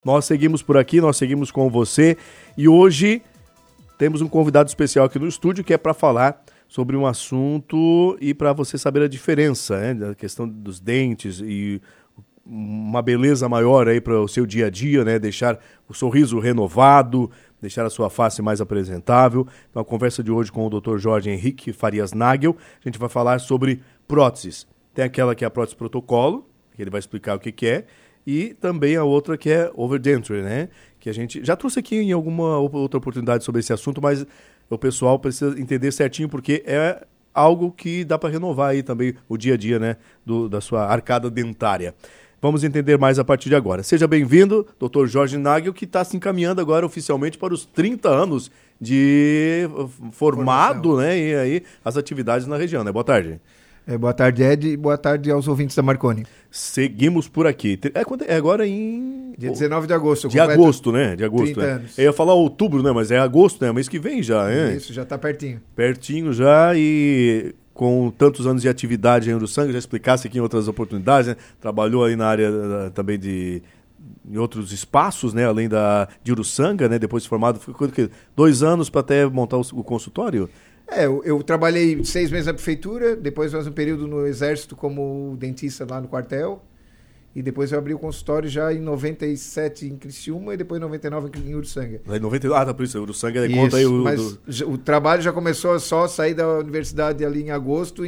Nós seguimos por aqui, nós seguimos com você e hoje temos um convidado especial aqui no estúdio que é para falar sobre um assunto e para você saber a diferença, né, da questão dos dentes e uma beleza maior aí para o seu dia a dia, né, deixar o sorriso renovado, deixar a sua face mais apresentável. Então a conversa de hoje com o Dr. Jorge Henrique Farias Nagel, a gente vai falar sobre próteses. Tem aquela que é a prótese protocolo, que ele vai explicar o que é, e também a outra que é overdenture, né? Que a gente já trouxe aqui em alguma outra oportunidade sobre esse assunto, mas o pessoal precisa entender certinho porque é algo que dá para renovar aí também o dia a dia, né? Da sua arcada dentária. Vamos entender mais a partir de agora. Seja bem-vindo, Dr. Jorge Nagel, que está se encaminhando agora oficialmente para os 30 anos de formado, né? E aí as atividades na região, né? Boa tarde. Boa tarde, Ed, e boa tarde aos ouvintes da Marconi. Seguimos por aqui. É agora em... Dia 19 de agosto. De agosto, né? De agosto. 30 anos. Eu ia falar outubro, né? Mas é agosto, né? Mês que vem já, né? Isso, já está pertinho. Pertinho já e com tantos anos de atividade em Uruçanga, já explicasse aqui em outras oportunidades, né? Trabalhou aí na área também em outros espaços, né? Além de Uruçanga, né? Depois de formado, ficou 2 anos para até montar o consultório? Eu trabalhei 6 meses na prefeitura, depois mais um período no Exército como dentista lá no quartel, e depois eu abri o consultório já em 97 em Criciúma e depois em 99 em Uruçanga. Em 99, tá por isso, Uruçanga conta aí o... Mas o trabalho já começou só a sair da universidade ali em agosto,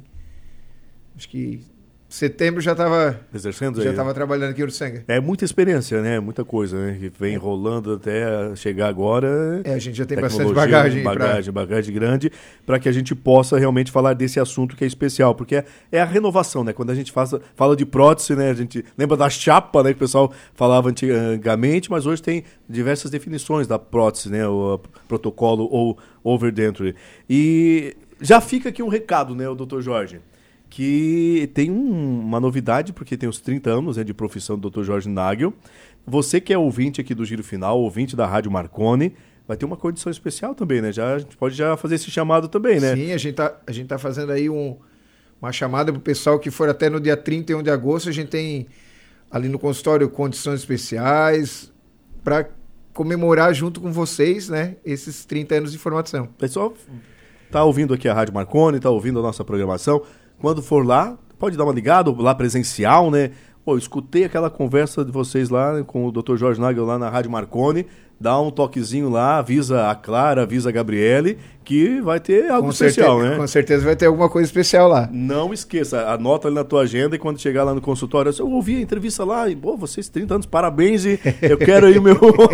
acho que setembro já estava exercendo, já estava trabalhando aqui em Uruçanga. É muita experiência, né? Muita coisa, né? Que vem rolando até chegar agora. A gente já tem bastante bagagem. Bagagem grande, para que a gente possa realmente falar desse assunto que é especial, porque é a renovação, né? Quando a gente fala de prótese, né? A gente lembra da chapa, né? Que o pessoal falava antigamente, mas hoje tem diversas definições da prótese, né? O protocolo ou overdenture. E já fica aqui um recado, né, o Dr. Jorge? Que tem uma novidade, porque tem os 30 anos, né, de profissão do Dr. Jorge Nagel. Você que é ouvinte aqui do Giro Final, ouvinte da Rádio Marconi, vai ter uma condição especial também, né? A gente pode já fazer esse chamado também, né? Sim, a gente tá fazendo aí uma chamada para o pessoal que for até no dia 31 de agosto. A gente tem ali no consultório condições especiais para comemorar junto com vocês, né, esses 30 anos de formação. Pessoal, tá ouvindo aqui a Rádio Marconi, tá ouvindo a nossa programação. Quando for lá, pode dar uma ligada, lá presencial, né? Pô, escutei aquela conversa de vocês lá com o Dr. Jorge Nagel lá na Rádio Marconi, dá um toquezinho lá, avisa a Clara, avisa a Gabriele, que vai ter algo especial, né? Com certeza vai ter alguma coisa especial lá. Não esqueça, anota ali na tua agenda e quando chegar lá no consultório, eu ouvi a entrevista lá e, pô, vocês 30 anos, parabéns e eu quero aí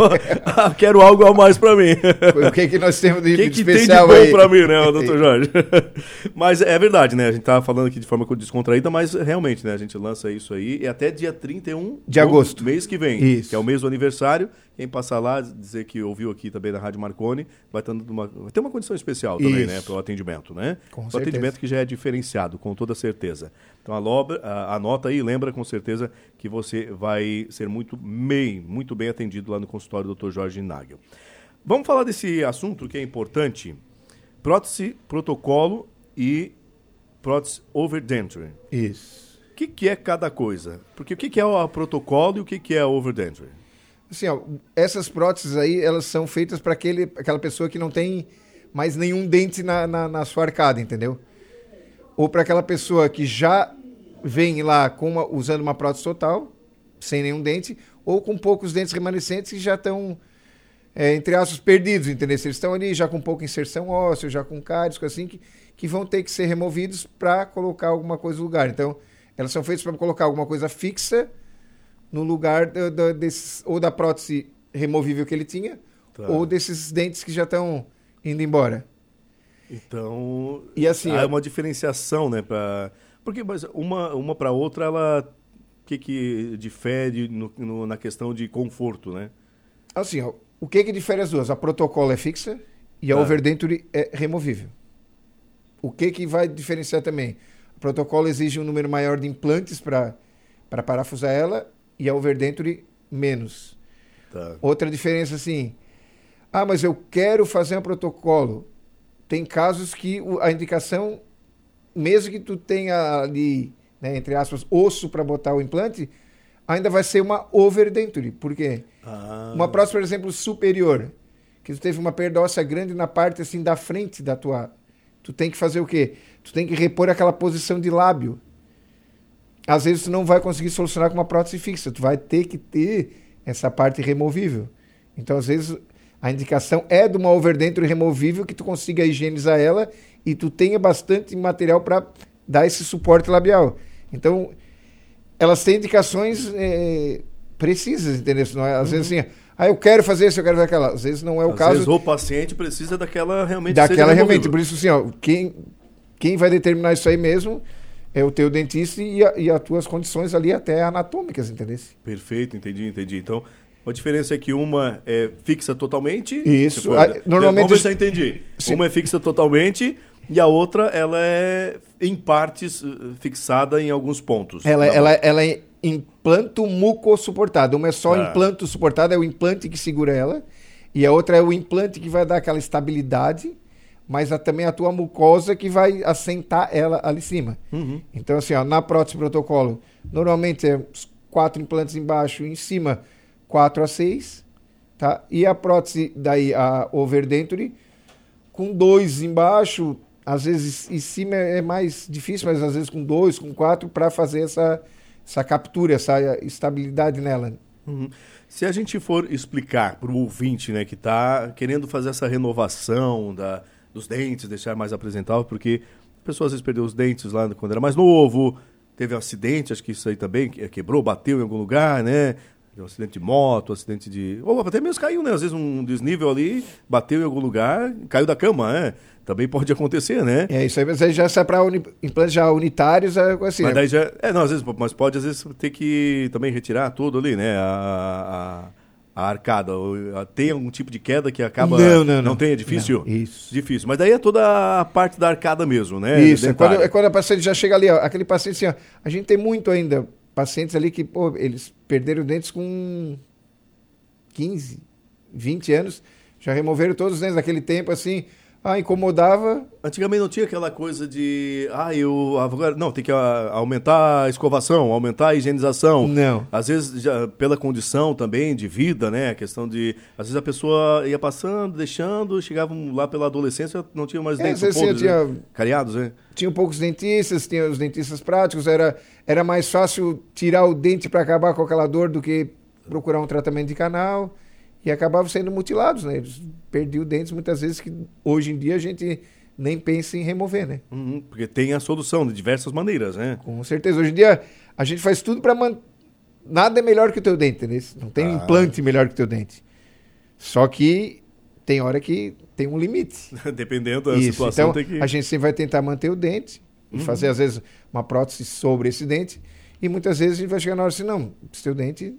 quero algo a mais pra mim. O que nós temos de especial aí? O que tem de bom pra mim, né, Dr. Jorge? Mas é verdade, né, a gente tá falando aqui de forma descontraída, mas realmente, né, a gente lança isso aí e até dia 31 de agosto, mês que vem, isso. Que é o mês do aniversário. Quem passar lá, dizer que ouviu aqui também na Rádio Marconi, vai ter uma condição especial também, isso. né, para o atendimento, né? Com o certeza. Atendimento que já é diferenciado, com toda certeza. Então anota aí, lembra com certeza que você vai ser muito bem atendido lá no consultório do Dr. Jorge Nagel. Vamos falar desse assunto que é importante: prótese, protocolo e prótese overdenture. Isso. O que é cada coisa? Porque o que é o protocolo e o que é o overdenture? Assim, essas próteses aí, elas são feitas para aquela pessoa que não tem mais nenhum dente na sua arcada, entendeu? Ou para aquela pessoa que já vem lá usando uma prótese total, sem nenhum dente, ou com poucos dentes remanescentes que já estão, entre aspas, perdidos, entendeu? Eles estão ali já com pouca inserção óssea, já com cáries, coisa assim, que vão ter que ser removidos para colocar alguma coisa no lugar. Então, elas são feitas para colocar alguma coisa fixa no lugar ou da prótese removível que ele tinha, tá, ou desses dentes que já estão indo embora. Então, e assim, há uma diferenciação, né? Porque mas uma para outra, ela que difere na questão de conforto, né? Assim, o que difere as duas? A protocolo é fixa e a overdenture é removível. O que vai diferenciar também? A protocolo exige um número maior de implantes para parafusar ela, e a overdenture menos. Tá. Outra diferença, assim, mas eu quero fazer um protocolo. Tem casos que a indicação, mesmo que tu tenha ali, né, entre aspas, osso para botar o implante, ainda vai ser uma overdenture. Por quê? Uma prótese, por exemplo, superior, que tu teve uma perda óssea grande na parte assim da frente da tua... Tu tem que fazer o quê? Tu tem que repor aquela posição de lábio. Às vezes tu não vai conseguir solucionar com uma prótese fixa. Tu vai ter que ter essa parte removível. Então, às vezes, a indicação é de uma overdenture removível que tu consiga higienizar ela e tu tenha bastante material para dar esse suporte labial. Então, elas têm indicações precisas, entendeu? Não é, às vezes assim, eu quero fazer isso, eu quero fazer aquela. Às vezes não é o caso. Às vezes o paciente precisa daquela realmente. Daquela realmente. Por isso, assim, quem vai determinar isso aí mesmo é o teu dentista e as tuas condições ali até anatômicas, entendeu? Perfeito, entendi. Então, a diferença é que uma é fixa totalmente. Isso. Normalmente. Vamos ver se eu entendi. Sim. Uma é fixa totalmente e a outra ela é em partes fixada em alguns pontos. Ela é implanto mucossuportado. Uma é só implanto suportado, é o implante que segura ela. E a outra é o implante que vai dar aquela estabilidade, mas também a tua mucosa que vai assentar ela ali em cima. Então, assim, na prótese protocolo, normalmente é 4 implantes embaixo e em cima 4 a 6, tá? E a prótese, daí a overdenture, com 2 embaixo, às vezes em cima é mais difícil, mas às vezes com 2, com 4, para fazer essa captura, essa estabilidade nela. Se a gente for explicar para o ouvinte, né, que está querendo fazer essa renovação dos dentes, deixar mais apresentável, porque a pessoa às vezes perdeu os dentes lá quando era mais novo, teve um acidente, acho que isso aí também quebrou, bateu em algum lugar, né? Um acidente de moto, acidente de... Ou até mesmo caiu, né? Às vezes um desnível ali, bateu em algum lugar, caiu da cama, né? Também pode acontecer, né? Isso aí, mas aí já sai para implantes já unitários, assim. Mas daí já... não, às vezes, mas pode às vezes ter que também retirar tudo ali, né? A arcada. Tem algum tipo de queda que acaba... Não tem? É difícil? Não, isso. Difícil. Mas daí é toda a parte da arcada mesmo, né? Isso, quando a paciente já chega ali, aquele paciente assim, a gente tem muito ainda pacientes ali que, eles perderam dentes com 15, 20 anos, já removeram todos os dentes naquele tempo, assim, incomodava. Antigamente não tinha aquela coisa de, agora, não, tem que aumentar a escovação, aumentar a higienização. Não. Às vezes, pela condição também de vida, né, a questão de, às vezes a pessoa ia passando, deixando, chegavam lá pela adolescência, não tinha mais dentes podres, cariados, né? Tinha poucos dentistas, tinha os dentistas práticos, era mais fácil tirar o dente para acabar com aquela dor do que procurar um tratamento de canal. E acabavam sendo mutilados, né? Eles perdiam dentes muitas vezes que hoje em dia a gente nem pensa em remover, né? Porque tem a solução de diversas maneiras, né? Com certeza. Hoje em dia a gente faz tudo para nada é melhor que o teu dente, né? Não tem implante melhor que o teu dente. Só que tem hora que tem um limite. Dependendo da situação. Então, a gente sempre vai tentar manter o dente e fazer, às vezes, uma prótese sobre esse dente. E muitas vezes a gente vai chegar na hora assim, não, seu dente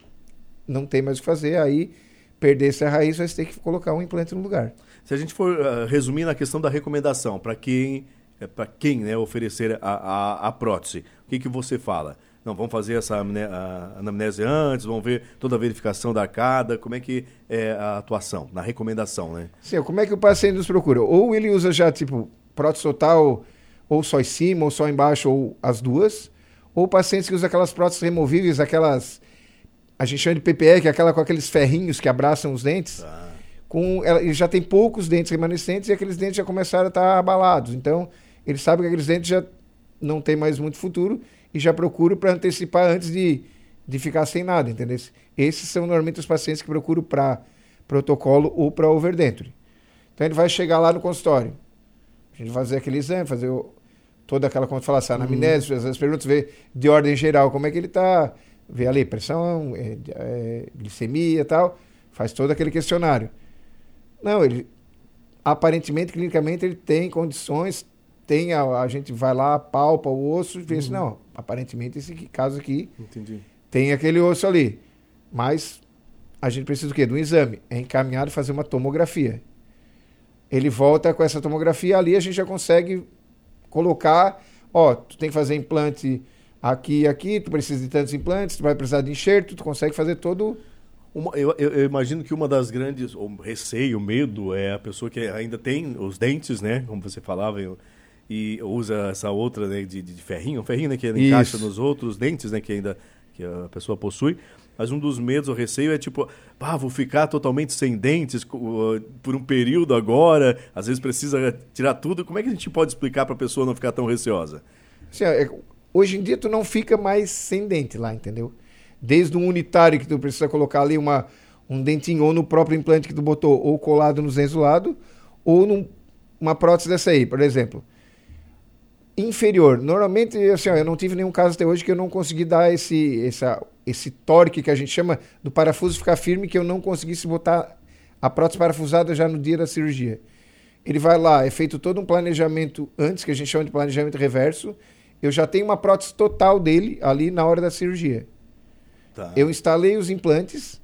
não tem mais o que fazer, aí perder essa raiz, vai ter que colocar um implante no lugar. Se a gente for resumir na questão da recomendação, para quem né, oferecer a prótese, o que você fala? Não, vamos fazer essa anamnese antes, vamos ver toda a verificação da arcada, como é que é a atuação, na recomendação, né? Sim, como é que o paciente nos procura? Ou ele usa já, prótese total, ou só em cima, ou só embaixo, ou as duas, ou pacientes que usam aquelas próteses removíveis, aquelas... A gente chama de PPE, que é aquela com aqueles ferrinhos que abraçam os dentes. Ele já tem poucos dentes remanescentes e aqueles dentes já começaram a estar abalados. Então, ele sabe que aqueles dentes já não tem mais muito futuro e já procura para antecipar antes de ficar sem nada, entendeu? Esses são normalmente os pacientes que procuram para protocolo ou para overdenture. Então, ele vai chegar lá no consultório. A gente vai fazer aquele exame, fazer toda aquela, como tu falasse, anamnese, fazer as perguntas, ver de ordem geral como é que ele está... Vê ali pressão, glicemia e tal, faz todo aquele questionário. Não, ele aparentemente, clinicamente, ele tem condições, a gente vai lá, palpa o osso e vê assim, não, aparentemente esse caso aqui tem aquele osso ali. Mas a gente precisa do quê? De um exame. É encaminhado fazer uma tomografia. Ele volta com essa tomografia ali, a gente já consegue colocar, tu tem que fazer implante aqui e aqui, tu precisa de tantos implantes, tu vai precisar de enxerto, tu consegue fazer todo... Eu imagino que uma das grandes, o receio, o medo, é a pessoa que ainda tem os dentes, né, como você falava, e usa essa outra, né, de ferrinho, né, que encaixa nos outros dentes, né, que que a pessoa possui, mas um dos medos ou receio é tipo, vou ficar totalmente sem dentes por um período agora, às vezes precisa tirar tudo. Como é que a gente pode explicar para a pessoa não ficar tão receosa? Assim, hoje em dia tu não fica mais sem dente lá, entendeu? Desde um unitário que tu precisa colocar ali um dentinho ou no próprio implante que tu botou, ou colado nos dentes do lado, ou numa prótese dessa aí, por exemplo. Inferior. Normalmente, assim, eu não tive nenhum caso até hoje que eu não consegui dar esse torque que a gente chama do parafuso ficar firme, que eu não conseguisse botar a prótese parafusada já no dia da cirurgia. Ele vai lá, é feito todo um planejamento antes, que a gente chama de planejamento reverso. Eu já tenho uma prótese total dele ali na hora da cirurgia. Tá. Eu instalei os implantes,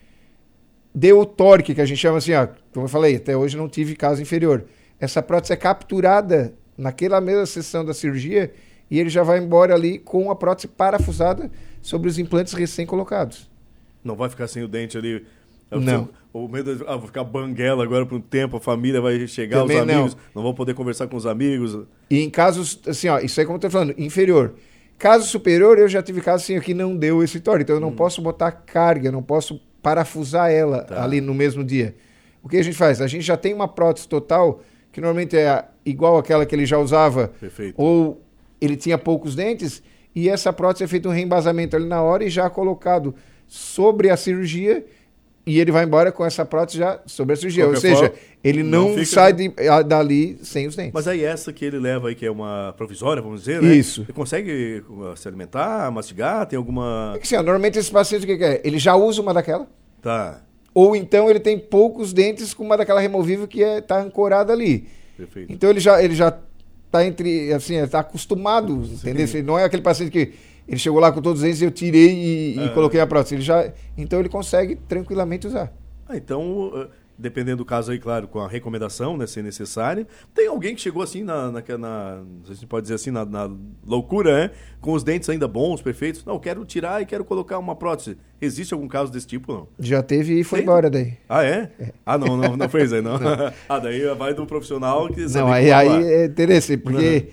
deu o torque, que a gente chama assim, como eu falei, até hoje não tive caso inferior. Essa prótese é capturada naquela mesma sessão da cirurgia e ele já vai embora ali com a prótese parafusada sobre os implantes recém-colocados. Não vai ficar sem o dente ali? Não. O medo de vou ficar banguela agora por um tempo, a família vai chegar, Também os amigos, não vão poder conversar com os amigos. E em casos, assim, isso aí como eu estou falando, inferior. Caso superior, eu já tive casos assim, que não deu esse torque, então eu não posso botar carga, não posso parafusar ela ali no mesmo dia. O que a gente faz? A gente já tem uma prótese total, que normalmente é igual àquela que ele já usava, Perfeito. Ou ele tinha poucos dentes, e essa prótese é feito um reembasamento ali na hora e já colocado sobre a cirurgia, e ele vai embora com essa prótese já sobre a cirurgia. Ou seja, ele não sai dali sem os dentes. Mas aí essa que ele leva aí, que é uma provisória, vamos dizer, né? Isso. Ele consegue se alimentar, mastigar, tem alguma... É que, assim, normalmente esse paciente, o que é? Ele já usa uma daquela, Tá. ou então ele tem poucos dentes com uma daquela removível que está ancorada ali. Perfeito. Então ele já está está acostumado, entendeu? Ele não é aquele paciente que ele chegou lá com todos os dentes e eu tirei e coloquei a prótese. Então ele consegue tranquilamente usar. Então, dependendo do caso aí, claro, com a recomendação, né, se necessário. Tem alguém que chegou assim não sei se pode dizer assim, na loucura, né? Com os dentes ainda bons, perfeitos. Não, quero tirar e quero colocar uma prótese. Existe algum caso desse tipo, não? Já teve e foi embora daí. Ah, é? Não fez aí, não? Não. Daí vai do profissional que sabe. Não, aí é interessante, porque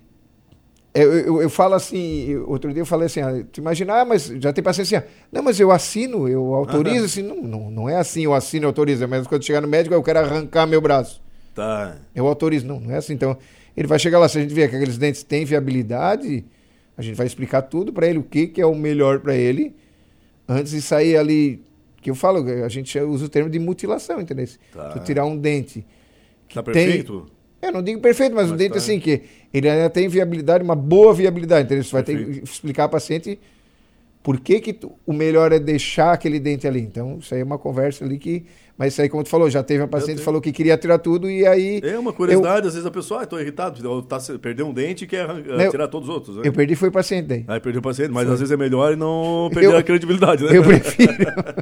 eu falo assim, outro dia eu falei assim, tu imagina, mas já tem paciente assim, não, mas eu assino, eu autorizo, assim, não é assim, eu assino, eu autorizo, mas quando chegar no médico eu quero arrancar meu braço. Tá. Eu autorizo, não é assim, então ele vai chegar lá, se a gente vê que aqueles dentes têm viabilidade, a gente vai explicar tudo para ele, o que é o melhor para ele, antes de sair ali, que eu falo, a gente usa o termo de mutilação, entendeu? Tá. Tu tirar um dente que Tá perfeito? Eu não digo perfeito, mas um dente assim, que ele ainda tem viabilidade, uma boa viabilidade. Então, você vai ter que explicar para o paciente por que o melhor é deixar aquele dente ali. Então, isso aí é uma conversa ali que... Mas isso aí, como tu falou, já teve uma paciente que falou que queria tirar tudo e aí... É uma curiosidade, às vezes a pessoa, estou irritado, perdeu um dente e quer tirar todos os outros. Né? Eu perdi foi o paciente daí. Aí perdeu o paciente, mas às vezes é melhor e não perder a credibilidade, né? Eu prefiro.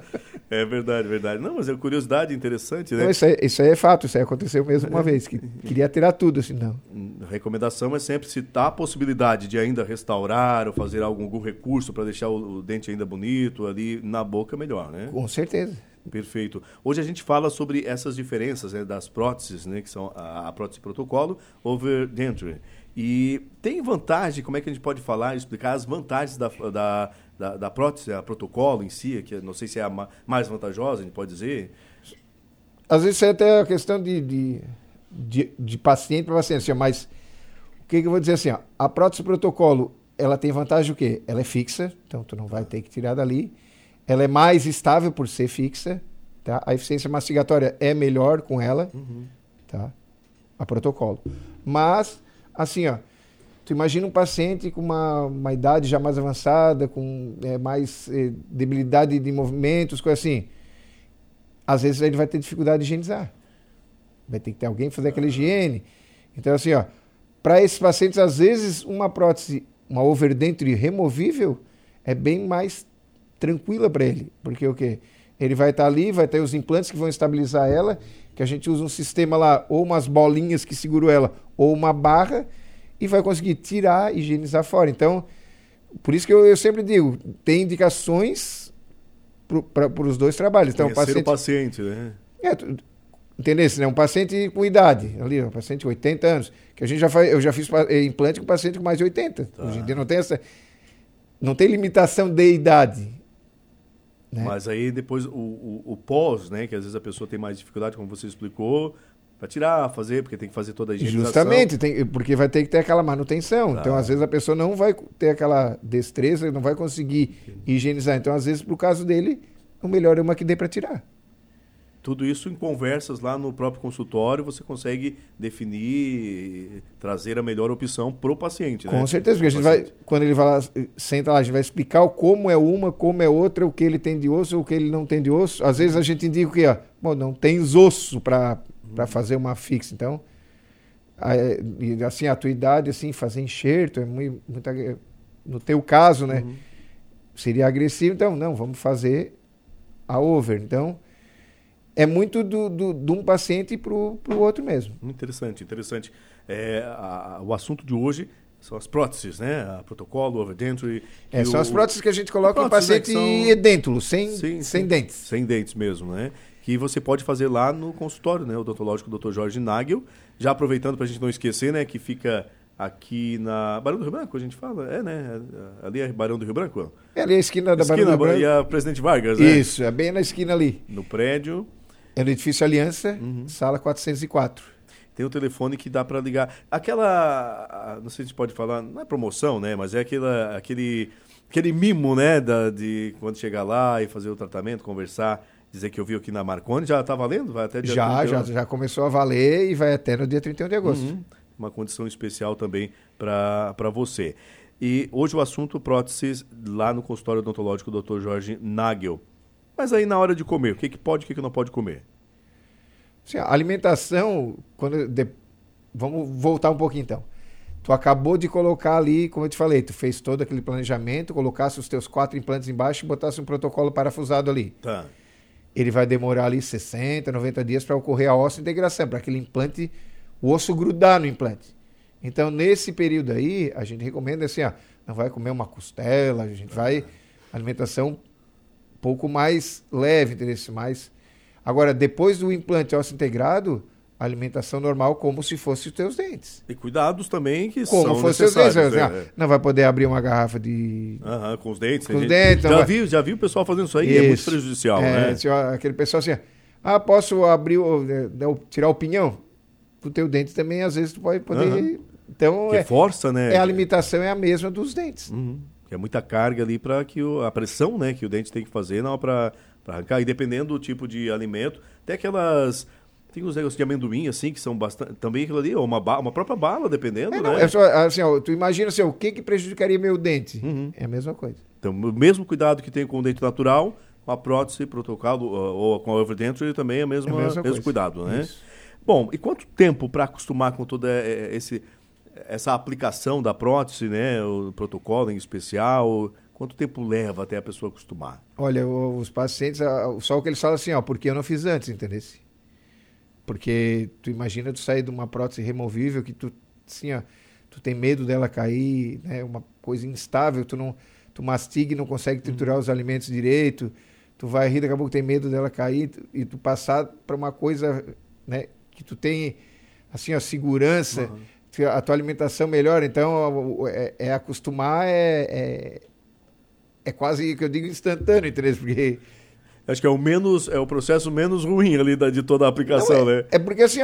É verdade, verdade. Não, mas é curiosidade interessante, né? Não, isso aí é fato, isso aí aconteceu mesmo uma vez, que queria tirar tudo, assim, não. A recomendação é sempre, se tá a possibilidade de ainda restaurar ou fazer algum recurso para deixar o dente ainda bonito ali na boca, melhor, né? Com certeza. Perfeito. Hoje a gente fala sobre essas diferenças, né, das próteses, né, que são a prótese protocolo over denture. E tem vantagem, como é que a gente pode falar, explicar as vantagens da prótese, a protocolo em si, que não sei se é a mais vantajosa, a gente pode dizer? Às vezes é até a questão de paciente para paciente, assim, mas o que eu vou dizer assim, a prótese protocolo, ela tem vantagem o quê? Ela é fixa, então tu não vai ter que tirar dali. Ela é mais estável por ser fixa, tá? A eficiência mastigatória é melhor com ela, tá? A protocolo. Mas, assim, tu imagina um paciente com uma idade já mais avançada, com mais debilidade de movimentos, coisa assim. Às vezes ele vai ter dificuldade de higienizar. Vai ter que ter alguém fazer aquela higiene. Então, assim, para esses pacientes, às vezes, uma prótese, uma overdenture removível, é bem mais tranquila para ele, porque o quê? Ele vai estar ali, vai ter os implantes que vão estabilizar ela, que a gente usa um sistema lá, ou umas bolinhas que seguram ela, ou uma barra, e vai conseguir tirar e higienizar fora. Então, por isso que eu sempre digo, tem indicações para os dois trabalhos. Então, o paciente, né? Entendeu? Né? Um paciente com idade, ali, um paciente de 80 anos, que eu já fiz implante com paciente com mais de 80. Tá. Hoje em dia não tem essa... não tem limitação de idade. Né? Mas aí depois o pós, né? Que às vezes a pessoa tem mais dificuldade, como você explicou, para tirar, fazer, porque tem que fazer toda a higienização. Justamente, porque vai ter que ter aquela manutenção. Então, às vezes, a pessoa não vai ter aquela destreza, não vai conseguir higienizar. Então, às vezes, pro caso dele, o melhor é uma que dê para tirar. Tudo isso em conversas lá no próprio consultório, você consegue definir, trazer a melhor opção pro paciente, né? Com certeza, porque a gente vai, quando ele vai lá, senta lá, a gente vai explicar como é uma, como é outra, o que ele tem de osso, o que ele não tem de osso. Às vezes a gente indica o quê? Bom, não tens osso para fazer uma fixa. Então, e assim, a tua idade, assim, fazer enxerto, é muito no teu caso, né? Seria agressivo, então, não, vamos fazer a over. Então, é muito de um paciente para o outro mesmo. Interessante. O assunto de hoje são as próteses, né? A protocolo, overdenture. São as próteses que a gente coloca no paciente edêntulo, sem dentes. Sem dentes mesmo, né? Que você pode fazer lá no consultório, né? Odontológico Dr. Jorge Nagel. Já aproveitando para a gente não esquecer, né? Que fica aqui na Barão do Rio Branco, a gente fala? Né? Ali é Barão do Rio Branco? É ali a esquina da Barão do Rio Branco. E a Presidente Vargas, né? Isso, é bem na esquina ali. No prédio. É no edifício Aliança, sala 404. Tem o telefone que dá para ligar. Aquela, não sei se pode falar, não é promoção, né? Mas é aquele mimo, né? De quando chegar lá e fazer o tratamento, conversar, dizer que eu vi aqui na Marconi. Já está valendo? Vai até dia 31? Já começou a valer e vai até no dia 31 de agosto. Uma condição especial também para você. E hoje o assunto próteses lá no consultório odontológico do Dr. Jorge Nagel. Mas aí na hora de comer, o que pode e o que não pode comer? Sim, a alimentação, vamos voltar um pouquinho então. Tu acabou de colocar ali, como eu te falei, tu fez todo aquele planejamento, colocasse os teus 4 implantes embaixo e botasse um protocolo parafusado ali. Tá. Ele vai demorar ali 60, 90 dias para ocorrer a integração, para aquele implante, o osso grudar no implante. Então, nesse período aí, a gente recomenda assim, não vai comer uma costela, a gente vai alimentação um pouco mais leve, mais. Agora, depois do implante osso integrado, alimentação normal como se fosse os teus dentes. E cuidados também que como são fosse necessários. Os dentes, não vai poder abrir uma garrafa de... com os dentes. Com os dentes. Já vi o pessoal fazendo isso aí, é muito prejudicial, né? Aquele pessoal assim, posso abrir, tirar o pinhão? O teu dente também, às vezes, tu pode poder... Então, que força, né? A limitação é a mesma dos dentes. É muita carga ali para que a pressão, né, que o dente tem que fazer não para arrancar. E dependendo do tipo de alimento, até aquelas... Tem uns negócios de amendoim, assim, que são bastante... Também aquilo ali, uma própria bala, dependendo, né? Tu imagina assim, o que prejudicaria meu dente? É a mesma coisa. Então, o mesmo cuidado que tem com o dente natural, com a prótese, protocolo ou com a overdenture, também é o mesmo cuidado, né? Isso. Bom, e quanto tempo para acostumar com toda essa aplicação da prótese, né? O protocolo em especial... Quanto tempo leva até a pessoa acostumar? Olha, os pacientes, só o que eles falam assim, porque eu não fiz antes, entendeu? Porque tu imagina tu sair de uma prótese removível que tu, assim, tu tem medo dela cair, né? Uma coisa instável, tu mastiga e não consegue triturar os alimentos direito, tu vai rir, daqui a pouco tem medo dela cair e tu passar para uma coisa, né? Que tu tem, assim, a segurança, a tua alimentação melhora, então acostumar é quase, que eu digo, instantâneo, entendeu? Porque... Acho que é o processo menos ruim ali de toda a aplicação, né? É porque assim,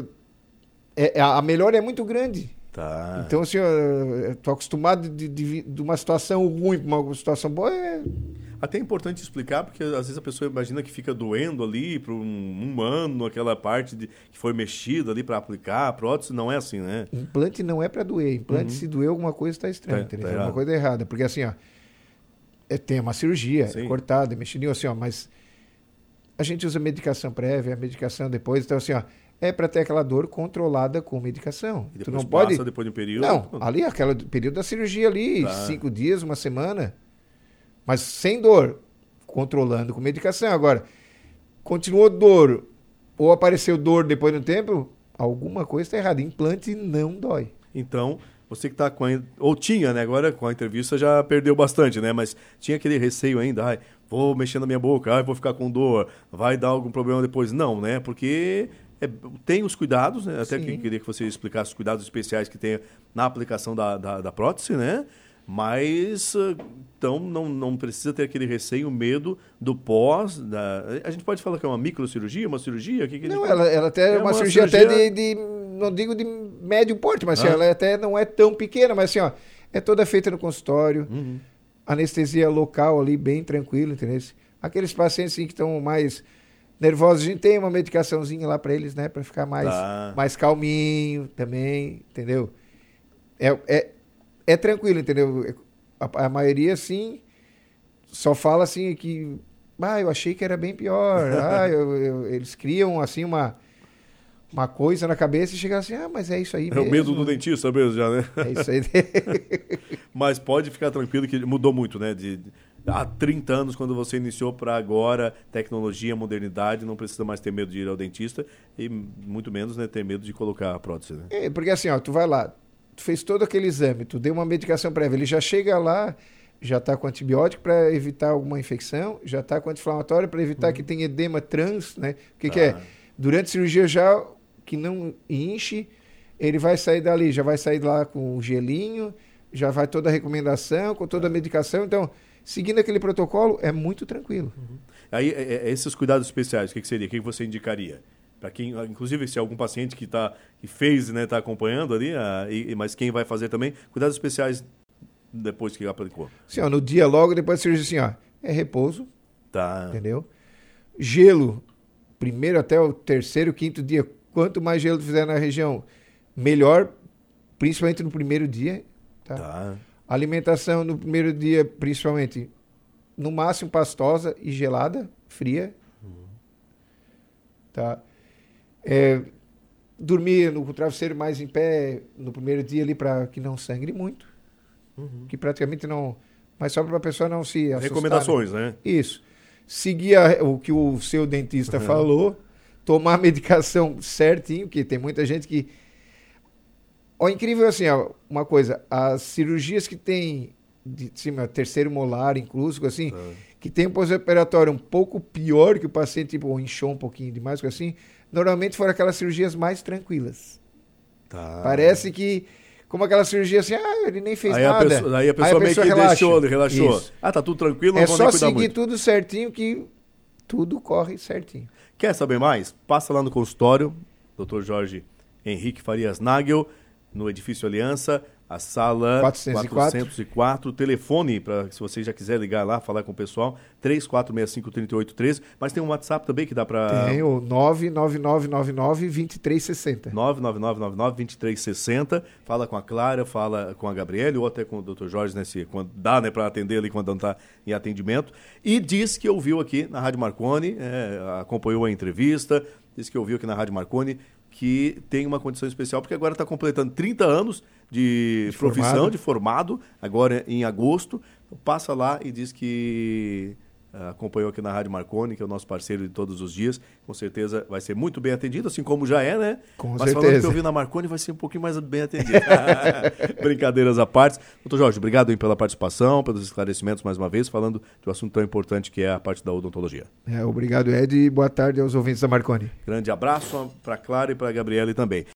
a melhora é muito grande. Tá. Então, assim, eu tô acostumado de uma situação ruim para uma situação boa. Até é importante explicar, porque às vezes a pessoa imagina que fica doendo ali por um ano, aquela parte que foi mexida ali para aplicar a prótese, não é assim, né? Implante não é para doer. Implante, se doer alguma coisa, está estranho, entendeu? É alguma coisa errada. Porque assim, tem uma cirurgia, é cortada, é mexidinho, assim, mas a gente usa medicação prévia, medicação depois, então assim, é para ter aquela dor controlada com medicação. E depois tu não pode... depois de um período? Não, ali, aquele período da cirurgia ali, 5 dias, uma semana, mas sem dor, controlando com medicação. Agora, continuou dor, ou apareceu dor depois de um tempo, alguma coisa está errada. Implante não dói. Então... Você que está ou tinha, né? Agora com a entrevista já perdeu bastante, né? Mas tinha aquele receio ainda, vou mexer na minha boca, vou ficar com dor, vai dar algum problema depois. Não, né? Porque tem os cuidados, né? Até que queria que você explicasse os cuidados especiais que tem na aplicação da prótese, né? Mas, então, não precisa ter aquele receio, medo do pós. A gente pode falar que é uma microcirurgia, uma cirurgia? Não, ela até é uma cirurgia até de, não digo de médio porte, mas assim, ela até não é tão pequena, mas assim, ó, é toda feita no consultório, anestesia local ali, bem tranquilo, entendeu? Aqueles pacientes assim, que estão mais nervosos, a gente tem uma medicaçãozinha lá para eles, né, para ficar mais calminho também, entendeu? É tranquilo, entendeu? A maioria, assim, só fala assim que... eu achei que era bem pior. Eles criam, assim, uma coisa na cabeça e chegam assim, mas é isso aí mesmo. É o medo do dentista mesmo já, né? É isso aí. Mas pode ficar tranquilo que mudou muito, né? Há 30 anos, quando você iniciou, para agora, tecnologia, modernidade, não precisa mais ter medo de ir ao dentista e muito menos, né, ter medo de colocar a prótese, né? Porque assim, ó, tu vai lá, tu fez todo aquele exame, tu deu uma medicação prévia, ele já chega lá, já está com antibiótico para evitar alguma infecção, já está com anti-inflamatório para evitar que tenha edema trans, né? O que é? Durante a cirurgia já, que não enche, ele vai sair dali, já vai sair lá com o gelinho, já vai toda a recomendação, com toda a medicação, então, seguindo aquele protocolo, é muito tranquilo. Aí, esses cuidados especiais, o que seria? O que você indicaria? Para quem, inclusive, se algum paciente que fez, né, está acompanhando ali, mas quem vai fazer também, cuidados especiais depois que aplicou. Sim, ó, no dia logo depois da cirurgia, assim, ó, é repouso, entendeu? Gelo, primeiro até o terceiro, quinto dia, quanto mais gelo fizer na região, melhor, principalmente no primeiro dia, tá? Alimentação no primeiro dia, principalmente, no máximo pastosa e gelada, fria, tá? Dormir no travesseiro mais em pé no primeiro dia ali para que não sangre muito, que praticamente não, mas só para a pessoa não se assustar. Recomendações, né? Isso. Seguir o que o seu dentista falou, tomar a medicação certinho, que tem muita gente que... O incrível é assim, ó, uma coisa, as cirurgias que tem de cima, terceiro molar incluso, assim, que tem um pós-operatório um pouco pior que o paciente, tipo, inchou um pouquinho demais, assim, normalmente foram aquelas cirurgias mais tranquilas. Parece que, como aquela cirurgia assim, ele nem fez nada. Aí a pessoa meio que relaxou. Isso. Tá tudo tranquilo, não vou nem cuidar muito. É só seguir tudo certinho que tudo corre certinho. Quer saber mais? Passa lá no consultório, Dr. Jorge Henrique Farias Nagel, no Edifício Aliança, a sala 404, telefone, se você já quiser ligar lá, falar com o pessoal, 3465-3813, mas tem um WhatsApp também que dá para... Tem o 99999-2360. 99999-2360, fala com a Clara, fala com a Gabriele, ou até com o Dr. Jorge, né, quando dá, né, para atender ali quando não está em atendimento, e diz que ouviu aqui na Rádio Marconi, acompanhou a entrevista, disse que ouviu aqui na Rádio Marconi, que tem uma condição especial, porque agora está completando 30 anos de profissão, de formado, agora em agosto. Passa lá e diz que acompanhou aqui na Rádio Marconi, que é o nosso parceiro de todos os dias. Com certeza vai ser muito bem atendido, assim como já é, né? Mas certeza. Falando que eu vi na Marconi, vai ser um pouquinho mais bem atendido. Brincadeiras à parte. Doutor Jorge, obrigado aí pela participação, pelos esclarecimentos mais uma vez, falando de um assunto tão importante que é a parte da odontologia. Obrigado, Ed, e boa tarde aos ouvintes da Marconi. Grande abraço para a Clara e para a Gabriele também.